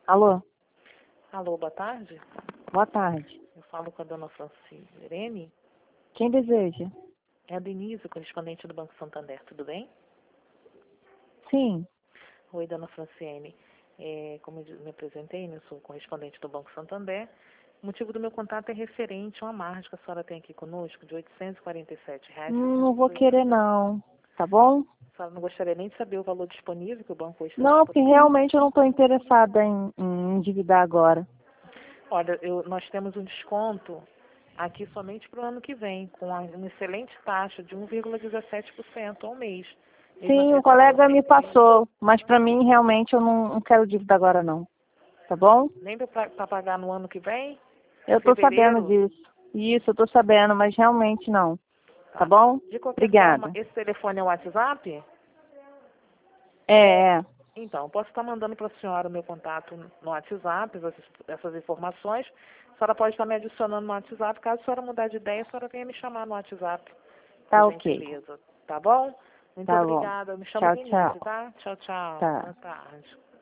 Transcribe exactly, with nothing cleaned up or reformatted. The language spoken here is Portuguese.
Alô? Alô, boa tarde. Boa tarde. Eu falo com a dona Francilene. Quem deseja? É a Denise, correspondente do Banco Santander, tudo bem? Sim. Oi, dona Franciene. É, como eu me apresentei, né, eu sou correspondente do Banco Santander. O motivo do meu contato é referente a uma margem que a senhora tem aqui conosco de oitocentos e quarenta e sete reais. Hum, Não vou querer não, tá bom? A senhora não gostaria nem de saber o valor disponível que o banco hoje está Não, porque disponível? realmente eu não estou interessada em, em endividar agora. Olha, eu, nós temos um desconto aqui somente para o ano que vem, com uma, uma excelente taxa de um vírgula dezessete por cento ao mês. Mesmo Sim, o acrescentando colega me cem reais. passou, mas para mim realmente eu não, não quero dívida agora não, tá bom? Nem para pagar no ano que vem? Eu estou sabendo Fevereiro? disso. Isso, eu estou sabendo, mas realmente não, tá bom? De qualquer forma, Obrigada. esse telefone é o WhatsApp? É, é, Então, eu posso estar mandando para a senhora o meu contato no WhatsApp, essas, essas informações. A senhora pode estar me adicionando no WhatsApp. Caso a senhora mudar de ideia, a senhora venha me chamar no WhatsApp, por tá ok. gentileza. Tá bom? Muito Tá bom. obrigada. Eu me chamo Tchau, Denise, tchau. tá? Tchau, tchau. Tá. Boa tarde.